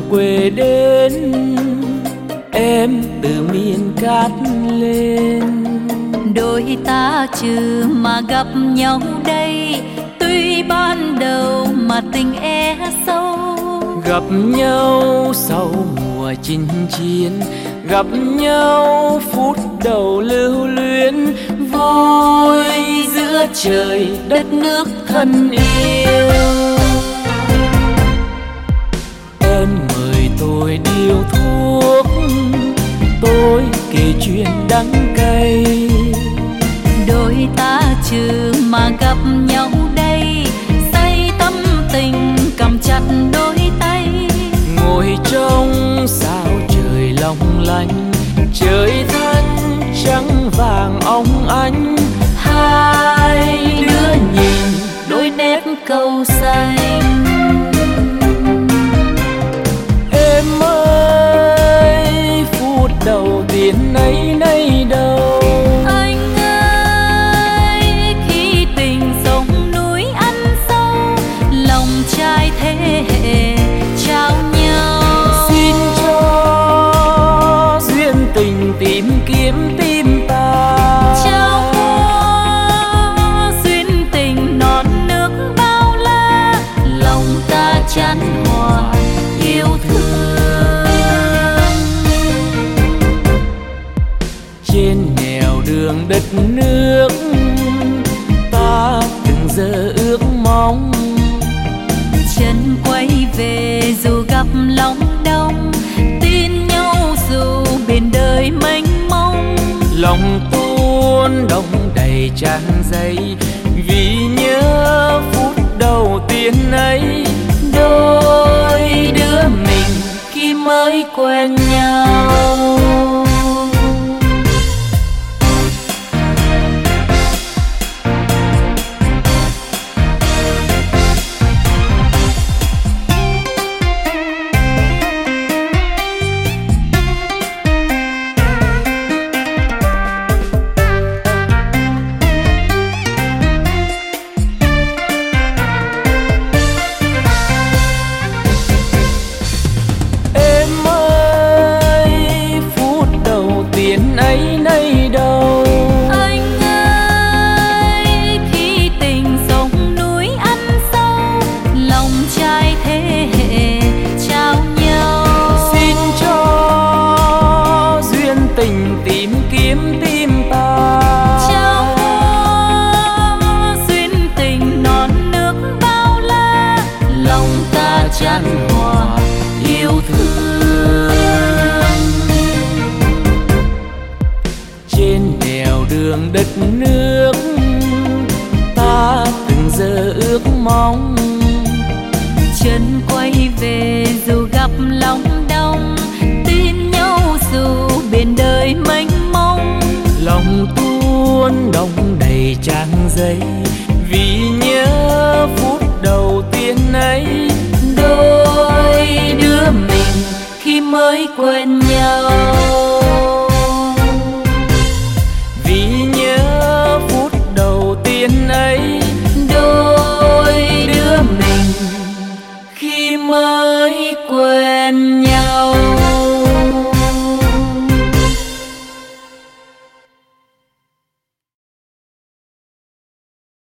quê đến, em từ miền cát lên. Đôi ta chưa mà gặp nhau đây, tuy ban đầu mà tình e sâu. Gặp nhau sau mùa chinh chiến, gặp nhau phút đầu lưu luyến, vui giữa trời đất nước thân yêu. Em mời tôi điếu thuốc, tôi kể chuyện đắng cay. Đôi ta chưa mà gặp nhau đây, say tâm tình cầm chặt đôi tay. Ngồi trong sao trời long lanh, trời than trắng vàng óng ánh. Hai đứa nhìn đôi nét câu xanh. Em ơi, phút đầu tiên nay nay đâu. Anh ơi, khi tình sông núi ăn sâu, lòng trai thế hệ trao nhau. Xin cho duyên tình tìm kiếm tim ta, Trao hoa duyên tình non nước bao la, lòng ta chan hòa yêu thương. trên nẻo đường đất nước ta từng giờ ước mong. Chân quay về dù gặp lòng đông, tin nhau dù biển đời mênh mông. Lòng tuôn đong đầy tràn dây, vì nhớ phút đầu tiên ấy. Đôi đứa mình khi mới quen nhau. Ấy nay đâu. Anh ơi, khi tình sông núi ăn sâu, lòng trai thế hệ trao nhau. Xin cho duyên tình tìm kiếm tim ta, Trao hoa duyên tình non nước bao la, lòng ta chan hòa yêu thương. trên nẻo đường đất nước ta từng giờ ước mong. Chân quay về dù gặp lòng đông, tin nhau dù biển đời mênh mông. Lòng tuôn đong đầy trang giấy, vì nhớ phút đầu tiên ấy. Đôi đứa mình khi mới quen nhau, vì nhớ phút đầu tiên ấy. Đôi đứa mình khi mới quen nhau.